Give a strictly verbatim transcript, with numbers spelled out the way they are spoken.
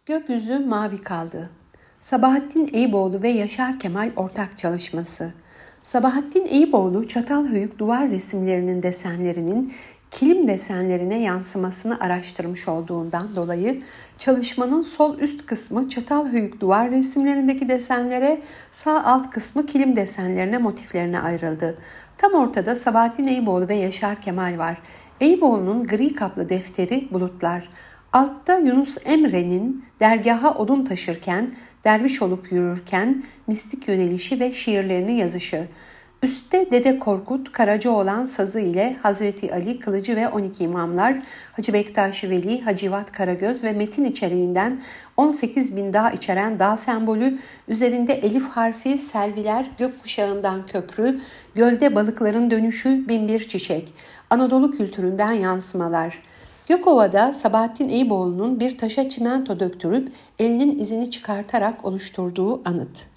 Gökyüzü mavi kaldı. Sabahattin Eyüboğlu ve Yaşar Kemal ortak çalışması. Sabahattin Eyüboğlu, Çatalhöyük duvar resimlerinin desenlerinin kilim desenlerine yansımasını araştırmış olduğundan dolayı çalışmanın sol üst kısmı Çatalhöyük duvar resimlerindeki desenlere, sağ alt kısmı kilim desenlerine, motiflerine ayrıldı. Tam ortada Sabahattin Eyüboğlu ve Yaşar Kemal var. Eyüboğlu'nun gri kaplı defteri Bulutlar. Altta Yunus Emre'nin dergaha odun taşırken, derviş olup yürürken mistik yönelişi ve şiirlerini yazışı. Üstte Dede Korkut, Karacaoğlan sazı ile Hazreti Ali, Kılıcı ve on iki imamlar, Hacı Bektaş Veli, Hacivat Karagöz ve metin içeriğinden on sekiz bin dağ içeren dağ sembolü, üzerinde elif harfi, selviler, gökkuşağından köprü, gölde balıkların dönüşü, bin bir çiçek, Anadolu kültüründen yansımalar. Gökova'da Sabahattin Eyüboğlu'nun bir taşa çimento döktürüp elinin izini çıkartarak oluşturduğu anıt.